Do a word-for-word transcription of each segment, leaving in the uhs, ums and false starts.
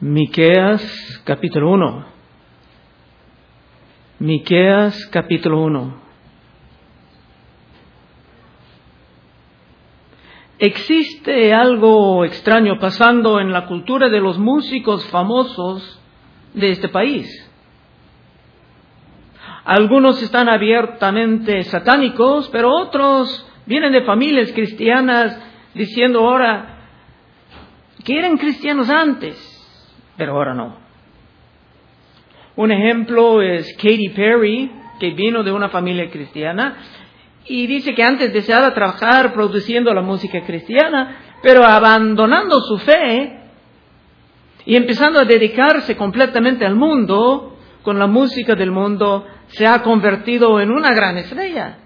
Miqueas capítulo uno. Miqueas capítulo uno. Existe algo extraño pasando en la cultura de los músicos famosos de este país. Algunos están abiertamente satánicos, pero otros vienen de familias cristianas diciendo ahora que eran cristianos antes, pero ahora no. Un ejemplo es Katy Perry, que vino de una familia cristiana y dice que antes deseaba trabajar produciendo la música cristiana, pero abandonando su fe y empezando a dedicarse completamente al mundo, con la música del mundo, se ha convertido en una gran estrella.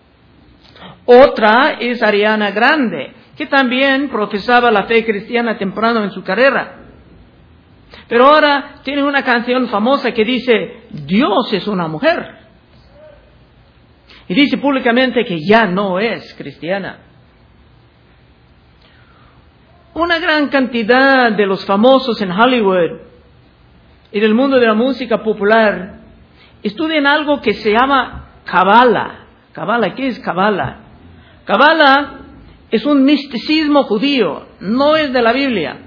Otra es Ariana Grande, que también profesaba la fe cristiana temprano en su carrera. Pero ahora tiene una canción famosa que dice, Dios es una mujer. Y dice públicamente que ya no es cristiana. Una gran cantidad de los famosos en Hollywood y del mundo de la música popular estudian algo que se llama Kabbalah. Kabbalah, ¿qué es Kabbalah? Kabbalah es un misticismo judío, no es de la Biblia,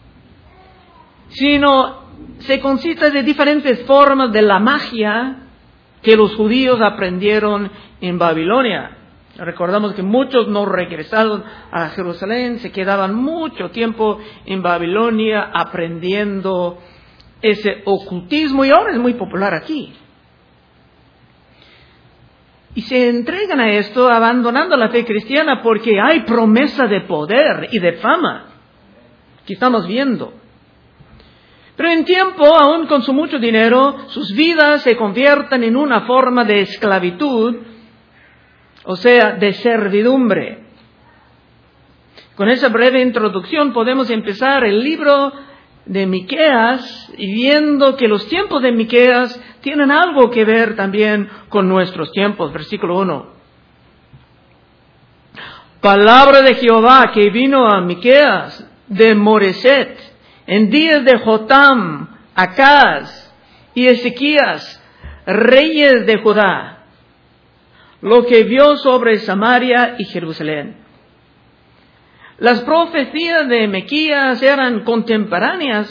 sino se consiste de diferentes formas de la magia que los judíos aprendieron en Babilonia. Recordamos que muchos no regresaron a Jerusalén, se quedaban mucho tiempo en Babilonia aprendiendo ese ocultismo y ahora es muy popular aquí. Y se entregan a esto abandonando la fe cristiana porque hay promesa de poder y de fama que estamos viendo. Pero en tiempo, aún con su mucho dinero, sus vidas se convierten en una forma de esclavitud, o sea, de servidumbre. Con esa breve introducción podemos empezar el libro de Miqueas y viendo que los tiempos de Miqueas tienen algo que ver también con nuestros tiempos. Versículo uno. Palabra de Jehová que vino a Miqueas de Moreset en días de Jotam, Acaz y Ezequías, reyes de Judá, lo que vio sobre Samaria y Jerusalén. Las profecías de Miqueas eran contemporáneas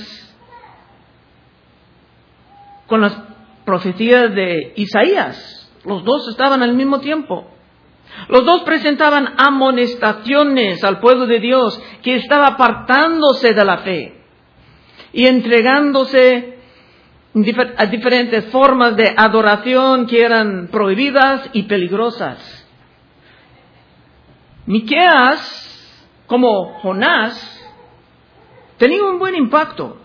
con las profecías de Isaías. Los dos estaban al mismo tiempo. Los dos presentaban amonestaciones al pueblo de Dios que estaba apartándose de la fe y entregándose a diferentes formas de adoración que eran prohibidas y peligrosas. Miqueas, como Jonás, tenía un buen impacto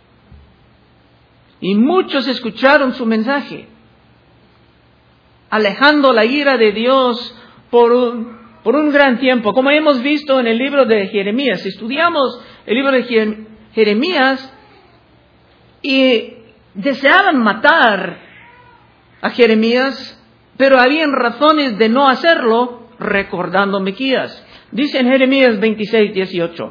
y muchos escucharon su mensaje, alejando la ira de Dios por un, por un gran tiempo, como hemos visto en el libro de Jeremías. Si estudiamos el libro de Jeremías, y deseaban matar a Jeremías, pero habían razones de no hacerlo, recordando Miqueas. Dice en Jeremías veintiséis, dieciocho,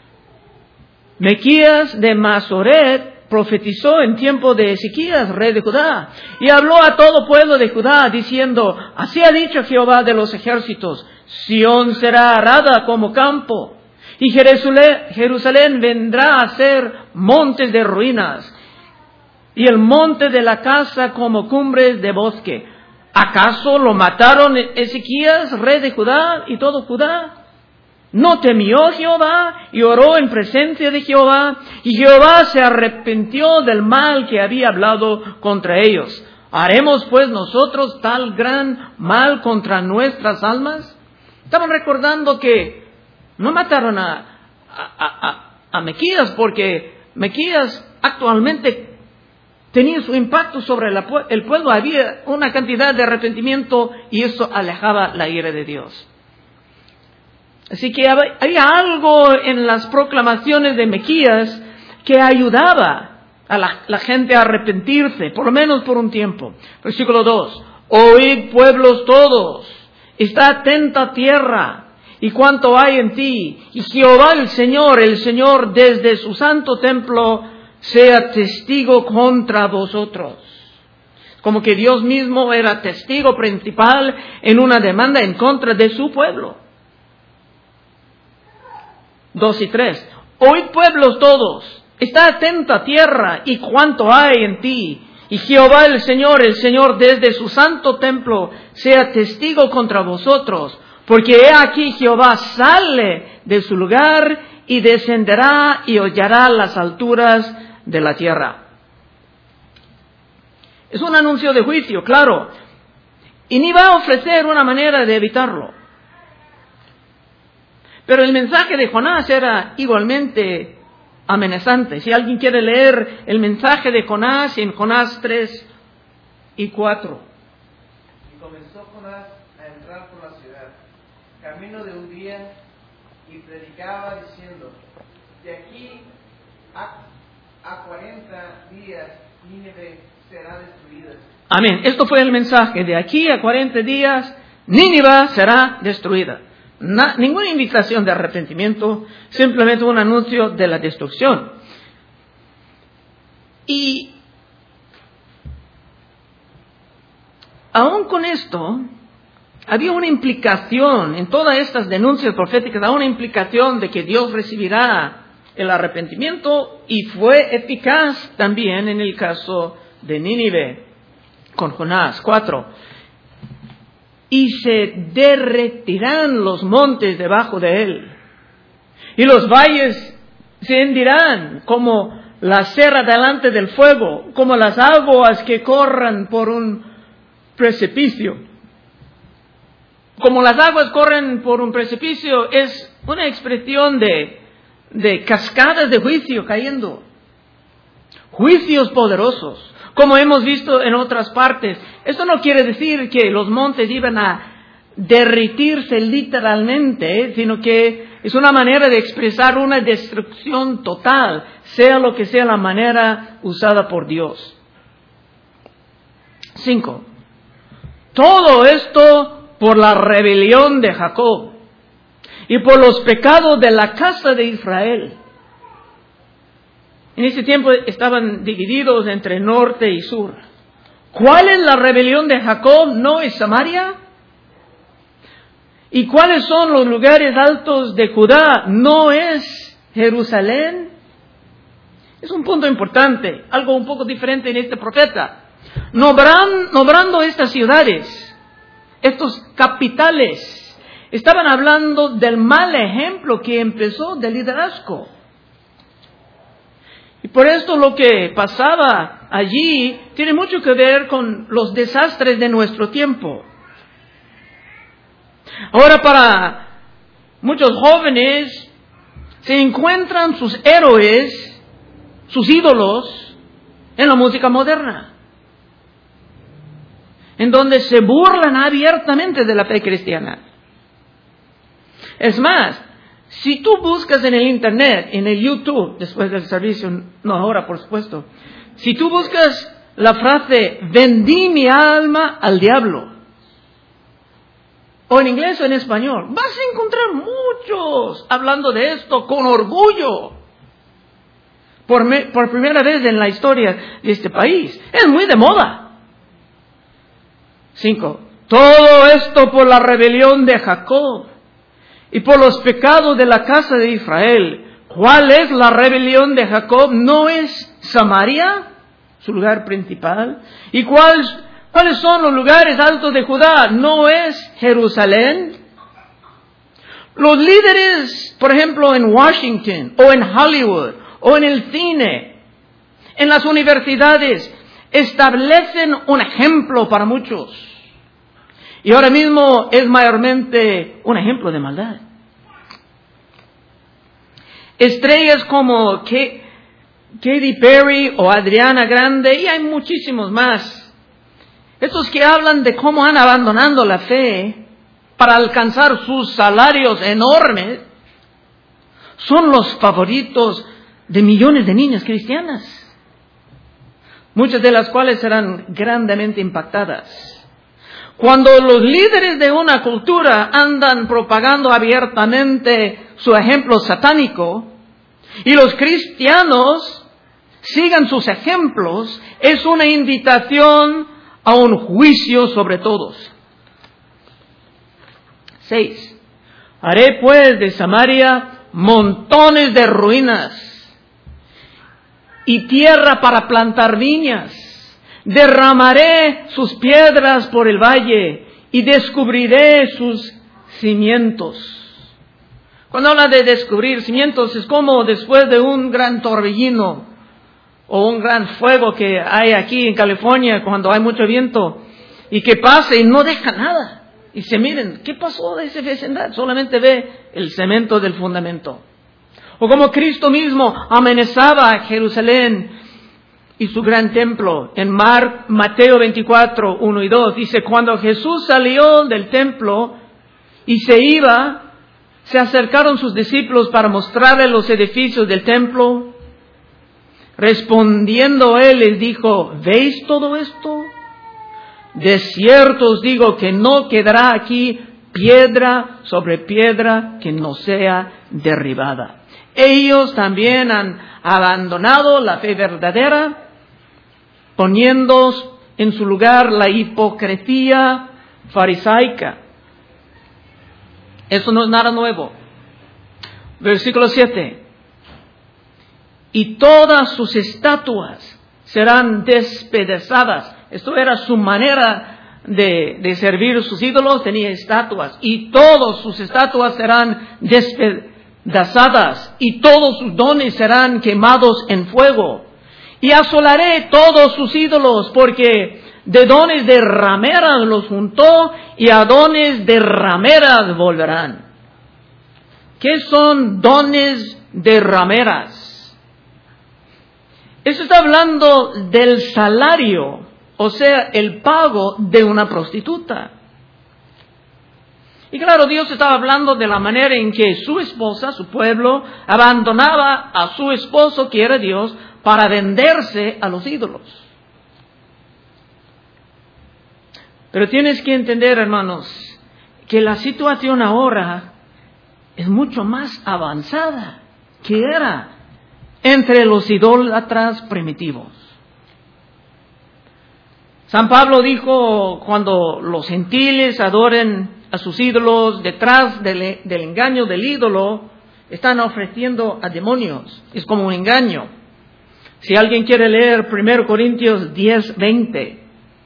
Miqueas de Masoret profetizó en tiempo de Ezequías, rey de Judá, y habló a todo pueblo de Judá, diciendo, así ha dicho Jehová de los ejércitos, Sión será arada como campo, y Jerusalén, Jerusalén vendrá a ser montes de ruinas, y el monte de la casa como cumbres de bosque. ¿Acaso lo mataron Ezequías, rey de Judá, y todo Judá? ¿No temió Jehová y oró en presencia de Jehová? Y Jehová se arrepintió del mal que había hablado contra ellos. ¿Haremos pues nosotros tal gran mal contra nuestras almas? Estaban recordando que no mataron a, a, a, a Miqueas porque Miqueas actualmente tenía su impacto sobre la, el pueblo. Había una cantidad de arrepentimiento y eso alejaba la ira de Dios. Así que había algo en las proclamaciones de Miqueas que ayudaba a la, la gente a arrepentirse, por lo menos por un tiempo. Versículo dos. Oíd pueblos todos, está atenta tierra y cuanto hay en ti. Y Jehová el Señor, el Señor desde su santo templo sea testigo contra vosotros. Como que Dios mismo era testigo principal en una demanda en contra de su pueblo. Dos y tres. Oíd pueblos todos, está atenta tierra y cuánto hay en ti. Y Jehová el Señor, el Señor desde su santo templo, sea testigo contra vosotros. Porque he aquí Jehová sale de su lugar y descenderá y hollará las alturas de la tierra. Es un anuncio de juicio, claro. Y ni va a ofrecer una manera de evitarlo. Pero el mensaje de Jonás era igualmente amenazante. Si alguien quiere leer el mensaje de Jonás en Jonás tres y cuatro. Y comenzó Jonás a entrar por la ciudad, camino de un día, y predicaba diciendo: de aquí a, a cuarenta días Nínive será destruida. Amén. Esto fue el mensaje. De aquí a cuarenta días Nínive será destruida. Na, ninguna invitación de arrepentimiento, simplemente un anuncio de la destrucción. Y aún con esto, había una implicación en todas estas denuncias proféticas, había una implicación de que Dios recibirá el arrepentimiento, y fue eficaz también en el caso de Nínive con Jonás. Cuatro. Y se derretirán los montes debajo de él, y los valles se hendirán como la cera delante del fuego, como las aguas que corran por un precipicio. Como las aguas corren por un precipicio es una expresión de, de cascadas de juicio cayendo. Juicios poderosos, como hemos visto en otras partes. Esto no quiere decir que los montes iban a derretirse literalmente, sino que es una manera de expresar una destrucción total, sea lo que sea la manera usada por Dios. Cinco. Todo esto por la rebelión de Jacob y por los pecados de la casa de Israel. En ese tiempo estaban divididos entre norte y sur. ¿Cuál es la rebelión de Jacob? ¿No es Samaria? ¿Y cuáles son los lugares altos de Judá? ¿No es Jerusalén? Es un punto importante, algo un poco diferente en este profeta. Nombran, nombrando estas ciudades, estos capitales, estaban hablando del mal ejemplo que empezó del liderazgo. Y por esto lo que pasaba allí tiene mucho que ver con los desastres de nuestro tiempo. Ahora, para muchos jóvenes se encuentran sus héroes, sus ídolos, en la música moderna, en donde se burlan abiertamente de la fe cristiana. Es más, si tú buscas en el Internet, en el YouTube, después del servicio, no ahora por supuesto, si tú buscas la frase vendí mi alma al diablo, o en inglés o en español, vas a encontrar muchos hablando de esto con orgullo, por, me, por primera vez en la historia de este país. Es muy de moda. Cinco. Todo esto por la rebelión de Jacob y por los pecados de la casa de Israel. ¿Cuál es la rebelión de Jacob? ¿No es Samaria, su lugar principal? ¿Y cuál, cuáles son los lugares altos de Judá? ¿No es Jerusalén? Los líderes, por ejemplo, en Washington, o en Hollywood, o en el cine, en las universidades, establecen un ejemplo para muchos. Y ahora mismo es mayormente un ejemplo de maldad. Estrellas como Katy Perry o Adriana Grande, y hay muchísimos más. Estos que hablan de cómo han abandonado la fe para alcanzar sus salarios enormes, son los favoritos de millones de niñas cristianas, muchas de las cuales serán grandemente impactadas. Cuando los líderes de una cultura andan propagando abiertamente su ejemplo satánico, y los cristianos sigan sus ejemplos, es una invitación a un juicio sobre todos. Seis. Haré pues de Samaria montones de ruinas y tierra para plantar viñas. Derramaré sus piedras por el valle y descubriré sus cimientos. Cuando habla de descubrir cimientos, es como después de un gran torbellino o un gran fuego que hay aquí en California cuando hay mucho viento y que pasa y no deja nada. Y se miren, ¿qué pasó de esa vecindad? Solamente ve el cemento del fundamento. O como Cristo mismo amenazaba a Jerusalén y su gran templo. En Mar, Mateo veinticuatro, uno y dos, dice, cuando Jesús salió del templo y se iba, se acercaron sus discípulos para mostrarle los edificios del templo. Respondiendo él les dijo, ¿veis todo esto? De cierto os digo que no quedará aquí piedra sobre piedra que no sea derribada. Ellos también han abandonado la fe verdadera, poniendo en su lugar la hipocresía farisaica. Eso no es nada nuevo. Versículo siete. Y todas sus estatuas serán despedazadas. Esto era su manera de, de servir a sus ídolos, tenía estatuas. Y todas sus estatuas serán despedazadas. Y todos sus dones serán quemados en fuego. Y asolaré todos sus ídolos, porque de dones de rameras los juntó, y a dones de rameras volverán. ¿Qué son dones de rameras? Eso está hablando del salario, o sea, el pago de una prostituta. Y claro, Dios estaba hablando de la manera en que su esposa, su pueblo, abandonaba a su esposo, que era Dios, para venderse a los ídolos. Pero tienes que entender, hermanos, que la situación ahora es mucho más avanzada que era entre los idólatras primitivos. San Pablo dijo, cuando los gentiles adoren a sus ídolos, detrás del, del engaño del ídolo, están ofreciendo a demonios. Es como un engaño. Si alguien quiere leer primero Corintios diez, veinte.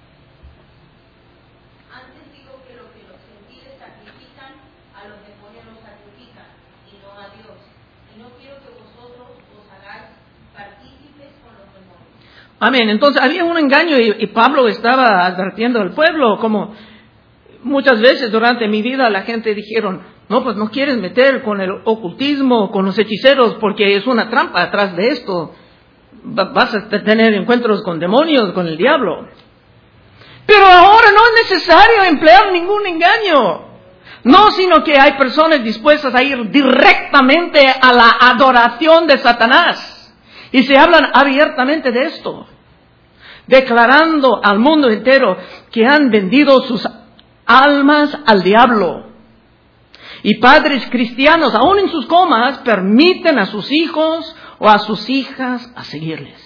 Amén. Entonces había un engaño y, y Pablo estaba advirtiendo al pueblo, como muchas veces durante mi vida la gente dijeron, no, pues no quieres meter con el ocultismo, con los hechiceros, porque es una trampa atrás de esto. Vas a tener encuentros con demonios, con el diablo. Pero ahora no es necesario emplear ningún engaño. No, sino que hay personas dispuestas a ir directamente a la adoración de Satanás. Y se hablan abiertamente de esto, declarando al mundo entero que han vendido sus almas al diablo. Y padres cristianos, aún en sus comas, permiten a sus hijos o a sus hijas a seguirles.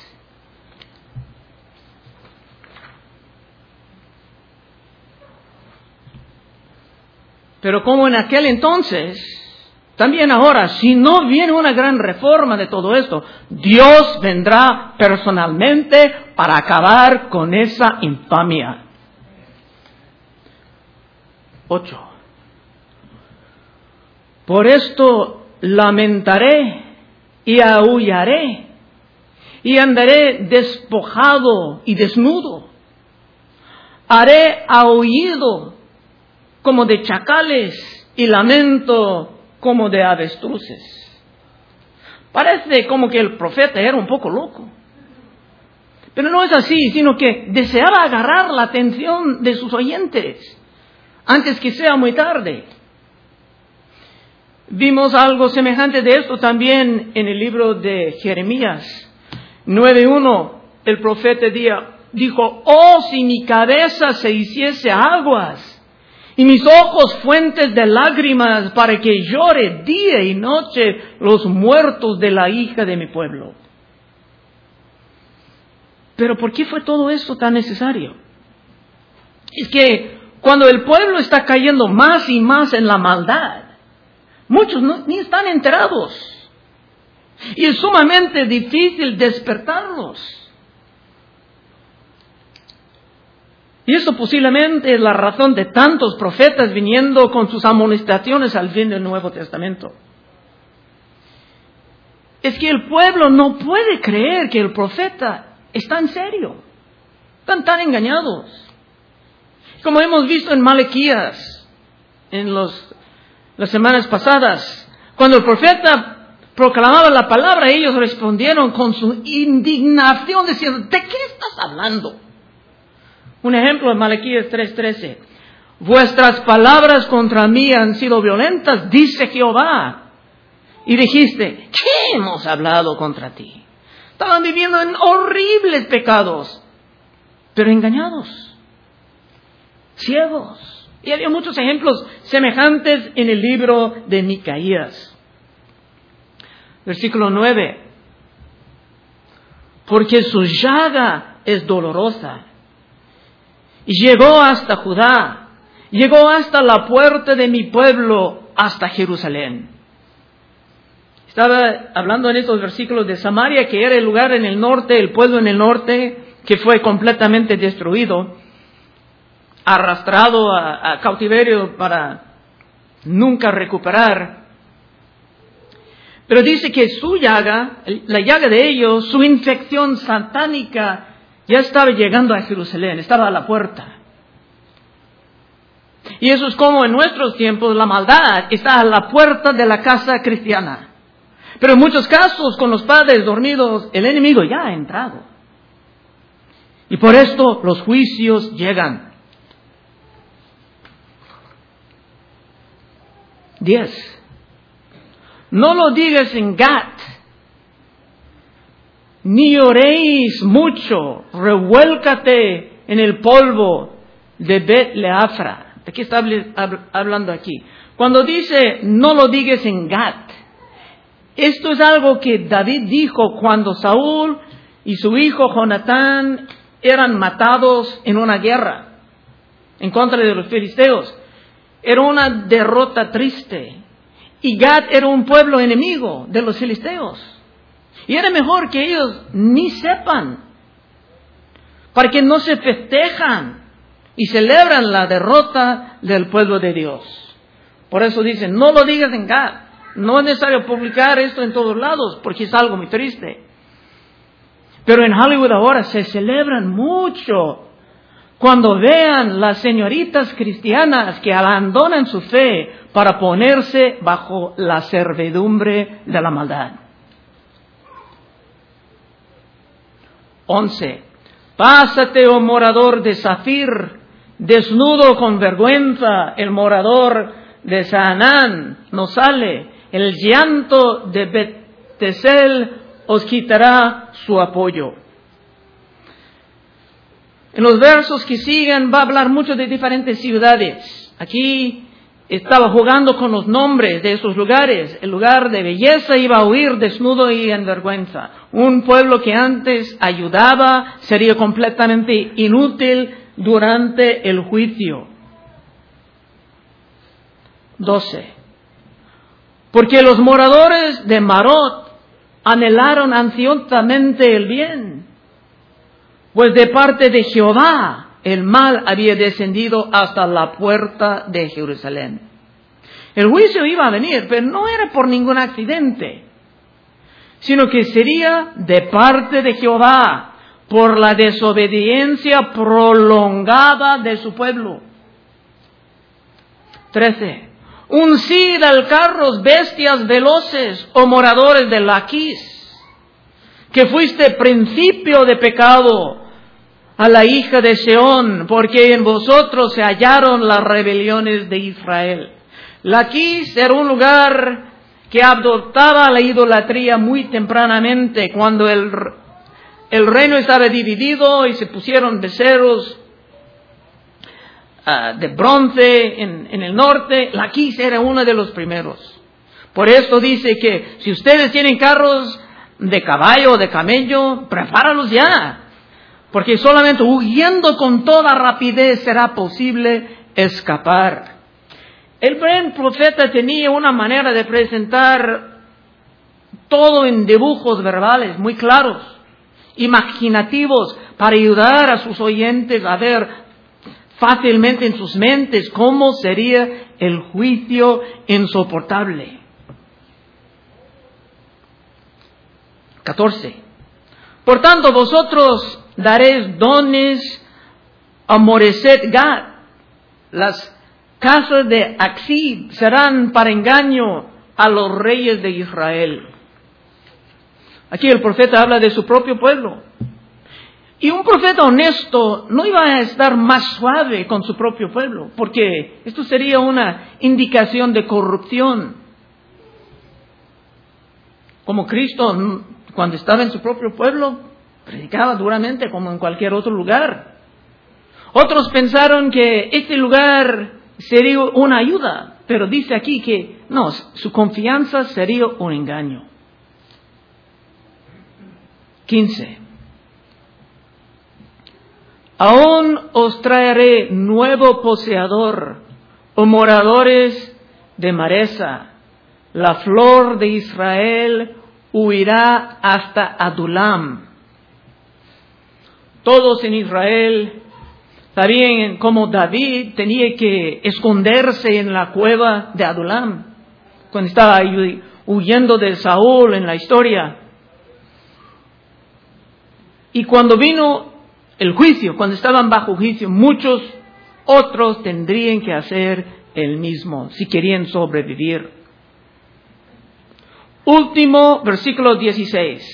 Pero como en aquel entonces, también ahora, si no viene una gran reforma de todo esto, Dios vendrá personalmente para acabar con esa infamia. Ocho. Por esto lamentaré y aullaré y andaré despojado y desnudo. Haré aullido como de chacales y lamento como de avestruces. Parece como que el profeta era un poco loco. Pero no es así, sino que deseaba agarrar la atención de sus oyentes antes que sea muy tarde. Vimos algo semejante de esto también en el libro de Jeremías nueve uno. El profeta dijo, oh, si mi cabeza se hiciese aguas y mis ojos fuentes de lágrimas, para que llore día y noche los muertos de la hija de mi pueblo. Pero ¿por qué fue todo esto tan necesario? Es que cuando el pueblo está cayendo más y más en la maldad, muchos no, ni están enterados. Y es sumamente difícil despertarlos. Y eso posiblemente es la razón de tantos profetas viniendo con sus amonestaciones al fin del Nuevo Testamento. Es que el pueblo no puede creer que el profeta está en serio. Están tan engañados. Como hemos visto en Malaquías, en los, las semanas pasadas, cuando el profeta proclamaba la palabra, ellos respondieron con su indignación diciendo, ¿de qué estás hablando? Un ejemplo en Malaquías tres trece. Vuestras palabras contra mí han sido violentas, dice Jehová. Y dijiste, ¿qué hemos hablado contra ti? Estaban viviendo en horribles pecados, pero engañados, ciegos. Y había muchos ejemplos semejantes en el libro de Micaías. Versículo nueve. Porque su llaga es dolorosa. Y llegó hasta Judá, llegó hasta la puerta de mi pueblo, hasta Jerusalén. Estaba hablando en estos versículos de Samaria, que era el lugar en el norte, el pueblo en el norte, que fue completamente destruido, arrastrado a, a cautiverio para nunca recuperar. Pero dice que su llaga, la llaga de ellos, su infección satánica, ya estaba llegando a Jerusalén, estaba a la puerta. Y eso es como en nuestros tiempos la maldad está a la puerta de la casa cristiana. Pero en muchos casos, con los padres dormidos, el enemigo ya ha entrado. Y por esto los juicios llegan. Diez. No lo digas en Gat, ni oréis mucho, revuélcate en el polvo de Bet Leafra. ¿De qué está hablando aquí? Cuando dice, no lo digas en Gat, esto es algo que David dijo cuando Saúl y su hijo Jonatán eran matados en una guerra en contra de los filisteos. Era una derrota triste. Y Gat era un pueblo enemigo de los filisteos. Y era mejor que ellos ni sepan, para que no se festejan y celebran la derrota del pueblo de Dios. Por eso dicen, no lo digas en Gat. No es necesario publicar esto en todos lados, porque es algo muy triste. Pero en Hollywood ahora se celebran mucho cuando vean las señoritas cristianas que abandonan su fe para ponerse bajo la servidumbre de la maldad. Once. Pásate, oh morador de Zafir, desnudo con vergüenza, el morador de Saanán no sale, el llanto de Bet-Tesel os quitará su apoyo. En los versos que siguen va a hablar mucho de diferentes ciudades. Aquí estaba jugando con los nombres de esos lugares. El lugar de belleza iba a huir desnudo y en vergüenza. Un pueblo que antes ayudaba sería completamente inútil durante el juicio. doce. Porque los moradores de Marot anhelaron ansiosamente el bien, pues de parte de Jehová el mal había descendido hasta la puerta de Jerusalén. El juicio iba a venir, pero no era por ningún accidente, sino que sería de parte de Jehová por la desobediencia prolongada de su pueblo. trece. Uncid al carros bestias veloces, oh moradores de Laquis, que fuiste principio de pecado a la hija de Seón, porque en vosotros se hallaron las rebeliones de Israel. Laquis era un lugar que adoptaba la idolatría muy tempranamente, cuando el, el reino estaba dividido y se pusieron becerros Uh, de bronce en, en el norte. Laquis era uno de los primeros. Por eso dice que si ustedes tienen carros de caballo o de camello, prepáralos ya, porque solamente huyendo con toda rapidez será posible escapar. El buen profeta tenía una manera de presentar todo en dibujos verbales muy claros, imaginativos, para ayudar a sus oyentes a ver fácilmente en sus mentes cómo sería el juicio insoportable. catorce. Por tanto, vosotros daréis dones a Moreset Gad. Las casas de Axib serán para engaño a los reyes de Israel. Aquí el profeta habla de su propio pueblo. Y un profeta honesto no iba a estar más suave con su propio pueblo, porque esto sería una indicación de corrupción. Como Cristo, cuando estaba en su propio pueblo, predicaba duramente como en cualquier otro lugar. Otros pensaron que este lugar sería una ayuda, pero dice aquí que no, su confianza sería un engaño. quince. Aún os traeré nuevo poseedor, o moradores de Maresa. La flor de Israel huirá hasta Adulam. Todos en Israel sabían cómo David tenía que esconderse en la cueva de Adulam, cuando estaba huyendo de Saúl en la historia. Y cuando vino el juicio, cuando estaban bajo juicio, muchos otros tendrían que hacer el mismo si querían sobrevivir. Último, versículo dieciséis.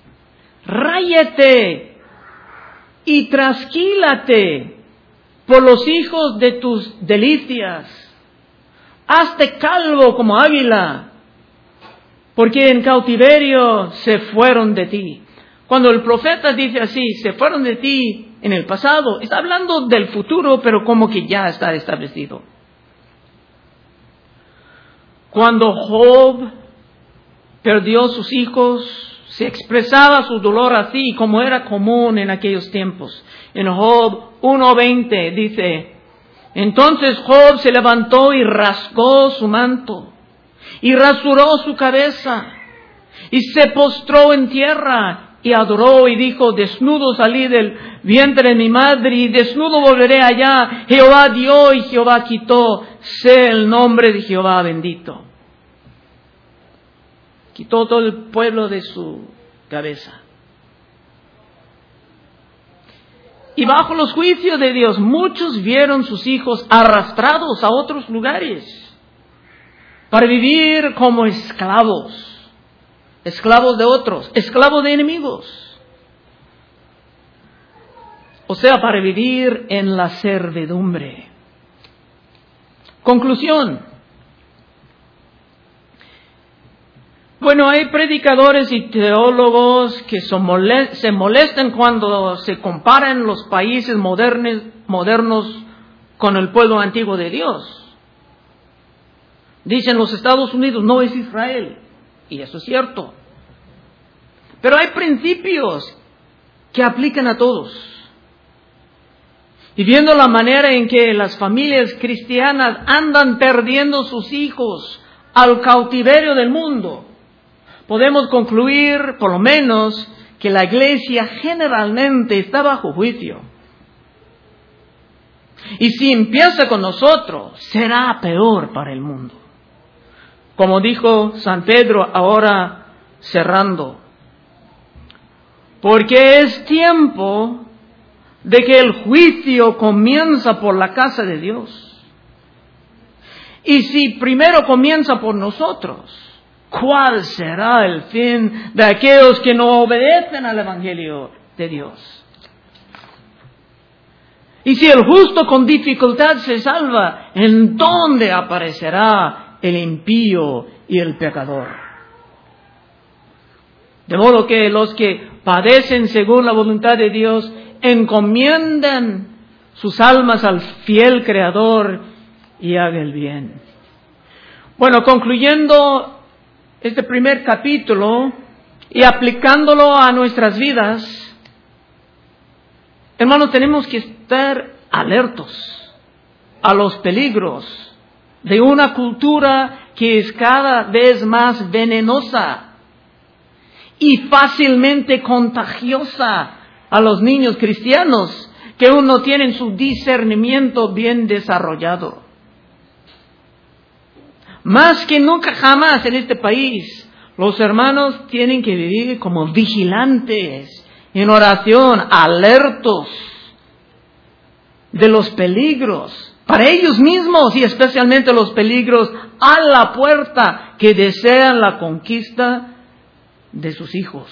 Ráyate y trasquílate por los hijos de tus delicias. Hazte calvo como águila, porque en cautiverio se fueron de ti. Cuando el profeta dice así, se fueron de ti en el pasado, está hablando del futuro, pero como que ya está establecido. Cuando Job perdió sus hijos, se expresaba su dolor así, como era común en aquellos tiempos. En Job uno veinte dice, entonces Job se levantó y rasgó su manto, y rasuró su cabeza, y se postró en tierra, y adoró y dijo, desnudo salí del vientre de mi madre y desnudo volveré allá. Jehová dio y Jehová quitó, sea el nombre de Jehová bendito. Quitó todo el pueblo de su cabeza. Y bajo los juicios de Dios, muchos vieron sus hijos arrastrados a otros lugares para vivir como esclavos. Esclavos de otros, esclavos de enemigos. O sea, para vivir en la servidumbre. Conclusión. Bueno, hay predicadores y teólogos que se molestan cuando se comparan los países modernos, modernos con el pueblo antiguo de Dios. Dicen, los Estados Unidos no es Israel. Y eso es cierto. Pero hay principios que aplican a todos. Y viendo la manera en que las familias cristianas andan perdiendo sus hijos al cautiverio del mundo, podemos concluir, por lo menos, que la iglesia generalmente está bajo juicio. Y si empieza con nosotros, será peor para el mundo. Como dijo San Pedro ahora cerrando, porque es tiempo de que el juicio comienza por la casa de Dios. Y si primero comienza por nosotros, ¿cuál será el fin de aquellos que no obedecen al Evangelio de Dios? Y si el justo con dificultad se salva, ¿en dónde aparecerá el impío y el pecador? De modo que los que padecen según la voluntad de Dios encomiendan sus almas al fiel Creador y hagan el bien. Bueno, concluyendo este primer capítulo y aplicándolo a nuestras vidas, Hermanos, tenemos que estar alertos a los peligros de una cultura que es cada vez más venenosa y fácilmente contagiosa a los niños cristianos que aún no tienen su discernimiento bien desarrollado. Más que nunca jamás en este país, los hermanos tienen que vivir como vigilantes, en oración, alertos de los peligros para ellos mismos y especialmente los peligros a la puerta que desean la conquista de sus hijos.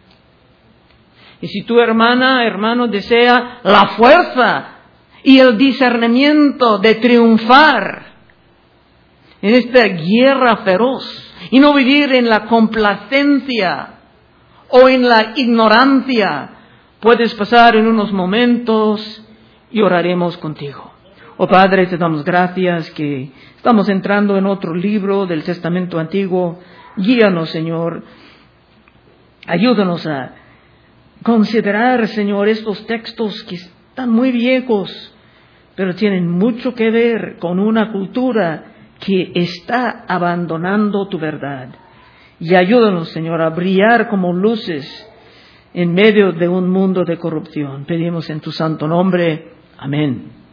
Y si tu hermana, hermano, desea la fuerza y el discernimiento de triunfar en esta guerra feroz y no vivir en la complacencia o en la ignorancia, puedes pasar en unos momentos y oraremos contigo. Oh Padre, te damos gracias que estamos entrando en otro libro del Testamento Antiguo. Guíanos, Señor. Ayúdanos a considerar, Señor, estos textos que están muy viejos, pero tienen mucho que ver con una cultura que está abandonando tu verdad. Y ayúdanos, Señor, a brillar como luces en medio de un mundo de corrupción. Pedimos en tu santo nombre. Amén.